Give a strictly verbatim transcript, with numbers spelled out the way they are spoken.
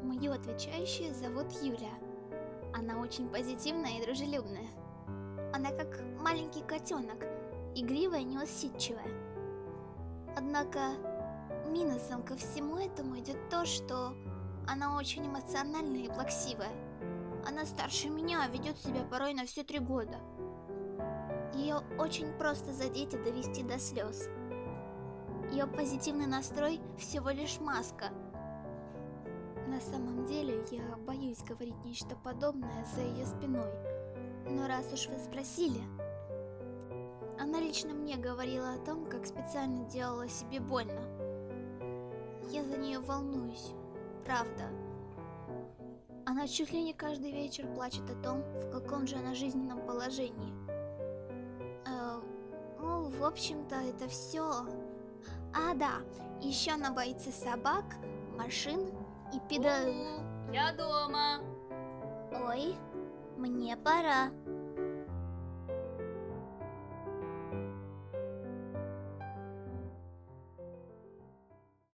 Мою отвечающую зовут Юля. Она очень позитивная и дружелюбная. Она как маленький котенок, игривая и неусидчивая. Однако минусом ко всему этому идет то, что она очень эмоциональная и плаксивая. Она старше меня, а ведет себя порой на все три года. Ее очень просто задеть и довести до слез. Ее позитивный настрой всего лишь маска. На самом деле, я боюсь говорить нечто подобное за ее спиной. Но раз уж вы спросили, она лично мне говорила о том, как специально делала себе больно. Я за нее волнуюсь, правда. Она чуть ли не каждый вечер плачет о том, в каком же она жизненном положении. Э, ну, в общем-то, это все. А, да, еще она боится собак, машин и педа... Я дома. Ой, мне пора.